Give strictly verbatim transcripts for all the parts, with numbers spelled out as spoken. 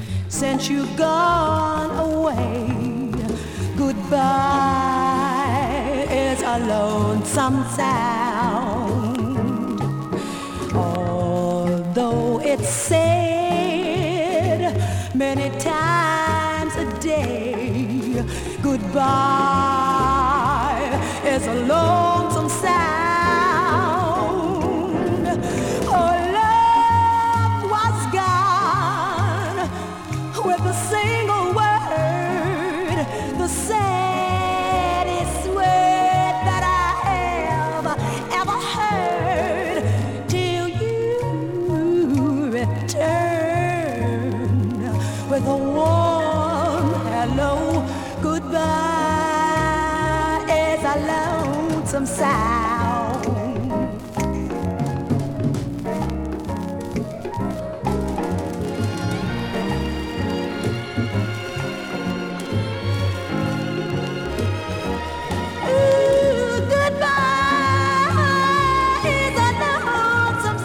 since you've gone away. Goodbye is a lonesome sound, although it's said many times a day. Goodbye is a lonesome sound. Oh, love was gone with a single word, the saddest word that I have ever heard, till you return with a warm hello. Goodbye is a lonesome sound. Ooh, goodbye is a lonesome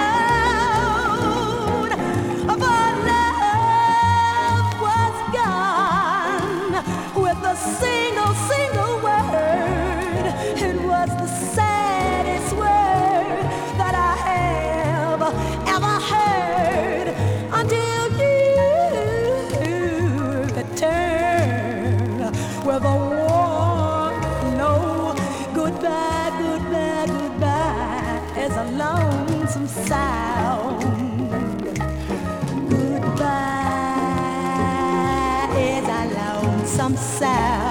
sound. For love was gone with a single, single word. It was the saddest word that I have ever heard, until you return with a warm hello. Goodbye, goodbye, goodbye is a lonesome sound. Goodbye is a lonesome sound.